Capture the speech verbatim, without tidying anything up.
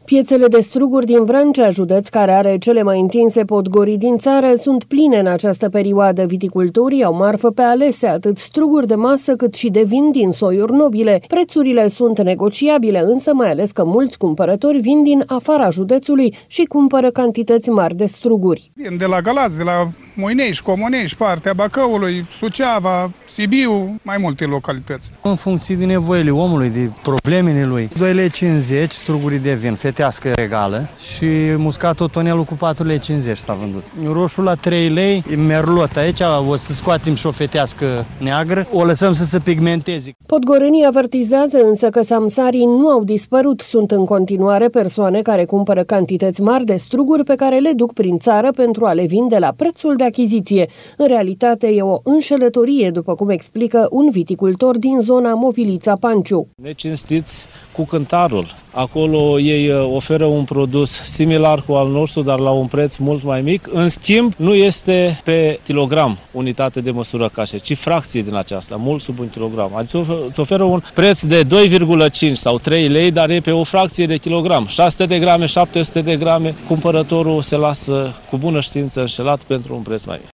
Piețele de struguri din Vrancea, județ care are cele mai întinse podgorii din țară, sunt pline în această perioadă. Viticultorii au marfă pe alese, atât struguri de masă cât și de vin din soiuri nobile. Prețurile sunt negociabile, însă mai ales că mulți cumpărători vin din afara județului și cumpără cantități mari de struguri. Vin de la Galați, de la Moinești, Comunești, partea Bacăului, Suceava, Sibiu, mai multe localități. În funcție de nevoile omului, de problemele lui. doi lei cincizeci struguri de vin, fetească regală, și muscatul tonelul cu patru lei cincizeci s-a vândut. Roșul la trei lei, merlot aici, o să scoatem și o fetească neagră, o lăsăm să se pigmenteze. Podgorenii avertizează însă că samsarii nu au dispărut. Sunt în continuare persoane care cumpără cantități mari de struguri pe care le duc prin țară pentru a le vinde la prețul de achiziție. În realitate e o înșelătorie, după cum explică un viticultor din zona Movilița-Panciu. Necinstiți cu cântarul. Acolo ei oferă un produs similar cu al nostru, dar la un preț mult mai mic. În schimb, nu este pe kilogram unitate de măsură cașe, ci fracție din aceasta, mult sub un kilogram. Adică îți oferă un preț de doi virgulă cinci sau trei lei, dar e pe o fracție de kilogram. șase sute de grame, șapte sute de grame, cumpărătorul se lasă cu bună știință înșelat pentru un preț mai mic.